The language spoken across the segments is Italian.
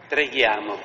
Preghiamo.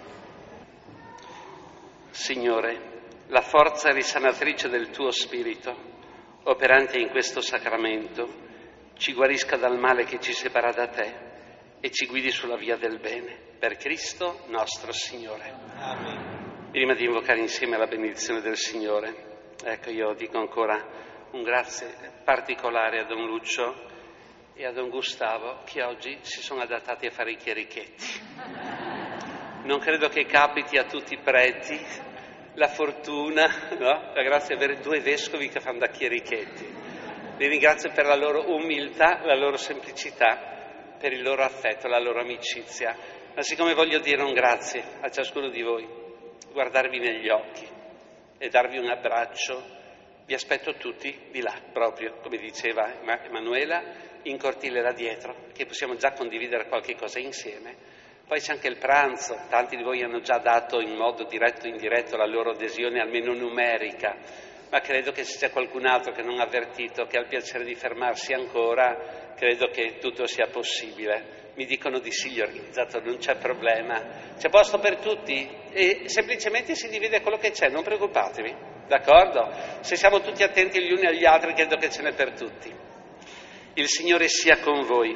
Signore, la forza risanatrice del tuo Spirito, operante in questo sacramento, ci guarisca dal male che ci separa da te e ci guidi sulla via del bene. Per Cristo nostro Signore. Amen. Prima di invocare insieme la benedizione del Signore, ecco, io dico ancora un grazie particolare a Don Lucio e a Don Gustavo, che oggi si sono adattati a fare i chierichetti. Non credo che capiti a tutti i preti la fortuna, no? La grazia di avere due vescovi che fanno da chierichetti. Li ringrazio per la loro umiltà, la loro semplicità, per il loro affetto, la loro amicizia. Ma siccome voglio dire un grazie a ciascuno di voi, guardarvi negli occhi e darvi un abbraccio, vi aspetto tutti di là, proprio, come diceva Emanuela, in cortile là dietro, che possiamo già condividere qualche cosa insieme. Poi c'è anche il pranzo, tanti di voi hanno già dato in modo diretto o indiretto la loro adesione, almeno numerica, ma credo che se c'è qualcun altro che non ha avvertito, che ha il piacere di fermarsi ancora, credo che tutto sia possibile. Mi dicono di sì gli organizzatori, non c'è problema, c'è posto per tutti e semplicemente si divide quello che c'è, non preoccupatevi, d'accordo? Se siamo tutti attenti gli uni agli altri, credo che ce n'è per tutti. Il Signore sia con voi.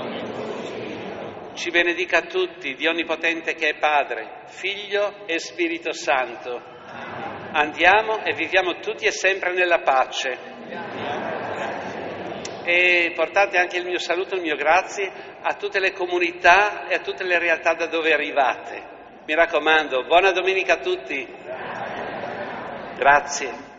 Ci benedica tutti, Dio Onnipotente che è Padre, Figlio e Spirito Santo. Andiamo e viviamo tutti e sempre nella pace. E portate anche il mio saluto, il mio grazie a tutte le comunità e a tutte le realtà da dove arrivate. Mi raccomando, buona domenica a tutti. Grazie.